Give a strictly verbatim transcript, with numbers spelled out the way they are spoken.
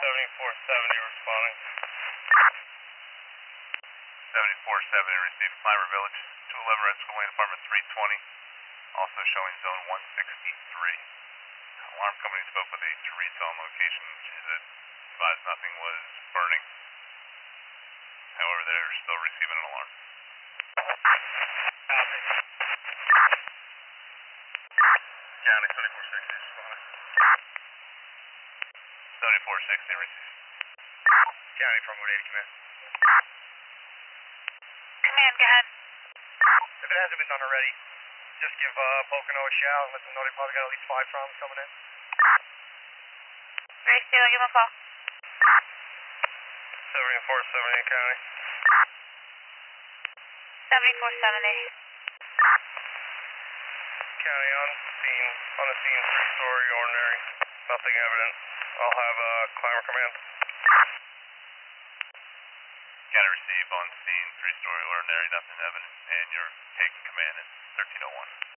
seventy-four seventy responding. seventy-four seventy received Climber Village, two eleven Redstone Lane, apartment three twenty, also showing zone one sixty-three. Alarm company spoke with a Teresa on location. She said, advised nothing was burning. However, they're still receiving an alarm. Copy. County seventy-four sixty responding. seventy-four sixty received. County from one eighty command. Command, go ahead. If it hasn't been done already, just give uh, Pocono a shout and let them know they probably got at least five problems coming in. Race two, I'll give him a call. seventy-four seventy County. seventy-four seventy. County on scene, on the scene, three-story, ordinary, nothing evident. I'll have uh, Climber command. County receive on scene, three-story ordinary, nothing evident, and you're taking command at thirteen oh one.